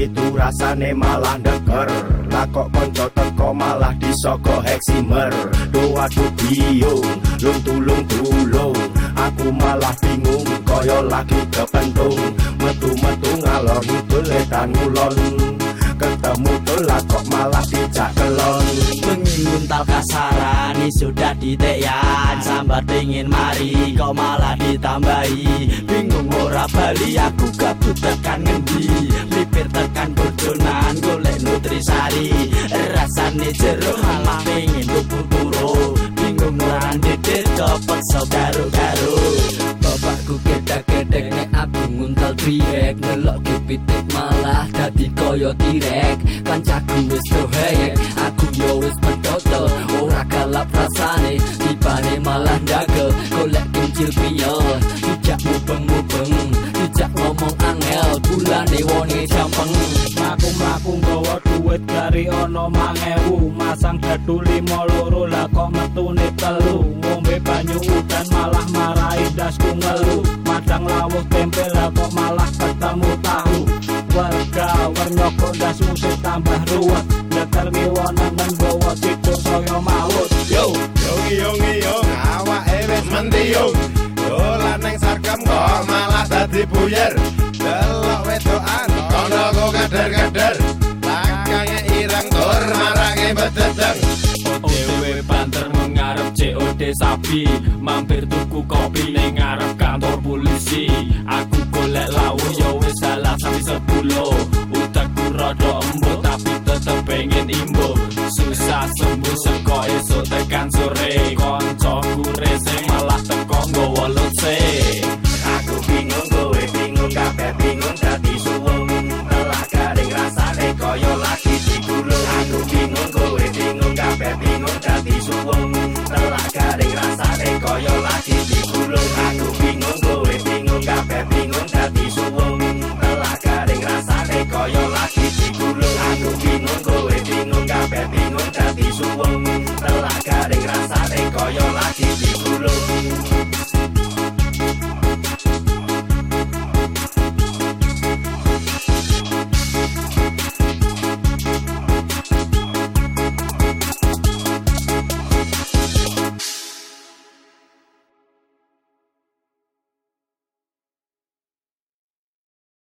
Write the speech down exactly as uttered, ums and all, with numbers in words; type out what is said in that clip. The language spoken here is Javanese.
itu rasane malah deker. Lah kok konco teko malah disoko heksimer. Doa du biung, lung tulung tulung. Aku malah bingung, koyo lagi kepentung. Metu-metu ngalor ngidul edan ngulon. Ketemu dola kok malah dijak kelon. Menguntal kasaran sudah diteyan. Sambat dingin mari kok malah ditambahi. Bingung ora bali aku gabut tekan ngendi. Lipir tekan bojonan golek nutrisari. Rasane jero malah pengen tuku turu. Bingung ora ndedit kepeksa karo-karo. Bapakku kedak-kedek nek aku nguntal triek. Nelok pitik malah dadi koyo tirek. Kancaku wis dohek, aku yo wis petoto. Ora kalap rasane, tibane malah ndagel. Golek kincil piyo, dijak mubeng-mubeng. Dijak ngomong angel, bulane wone jampeng. Mlaku-mlaku nggawa duit gari ono mangewu. Masang dadu lima loro lah kok metune telu. Ngombe banyu udan malah marahi dasku ngelu. Madang lawuh tempe lah kok malah ketemu tahu. Warga wernyoko das musik tambah ruwet. Deker miwana nggawa siduk saya maut. Yo, yongi yongi yong, awake wis mentiung. Dolan ning sarkem kok malah dadi buyer. Delok wedokan, kondoku keder-keder. Lakange ireng tur marake bededeng. Dewe banter mengarep C O D sapi. Mampir tuku kopi ning ngarep kantor polisi. Aku golek lawuh ya wis salah sapi sepuluh. Utekku rada embut tapi tetep pengen imbuh. Susah sembuh seko esuk tekan sore.